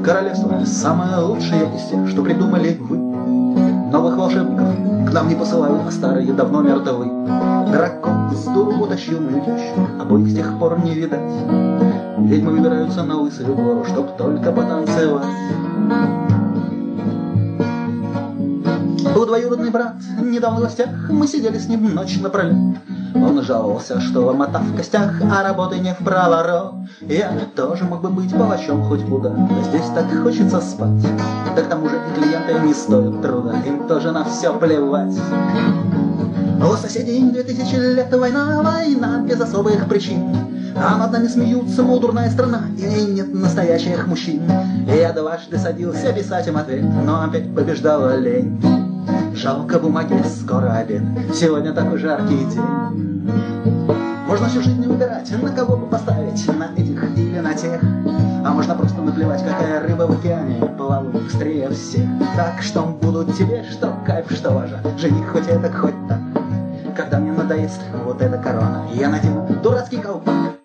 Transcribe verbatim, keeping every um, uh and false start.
королевство самое лучшее из тех, что придумали вы. Новых волшебников к нам не посылают, а старые давно мертвы. Дракон с дуру утащил мою тещу, обоих с тех пор не видать. Ведьмы выбираются на лысую гору, чтоб только потанцевать. Был двоюродный брат, недавно в гостях, мы сидели с ним ночь напролет. Он жаловался, что ломота в костях, а работы не в проворот. Я тоже мог бы быть палачом хоть куда, но здесь так хочется спать. Да к тому же и клиенты не стоят труда, им тоже на все плевать. У соседей две тысячи лет война, война без особых причин. А над нами смеются, мол, дурная страна, и нет настоящих мужчин. Я дважды садился писать им ответ, но опять побеждала лень. Жалко бумаги, скоро обед, сегодня такой жаркий день. Можно всю жизнь выбирать, на кого бы поставить, на этих или на тех. А можно просто наплевать, какая рыба в океане плавает быстрее всех. Так что будут тебе, что кайф, что важа, жених хоть это, хоть так. Когда мне надоест вот эта корона, я надену дурацкий колпак.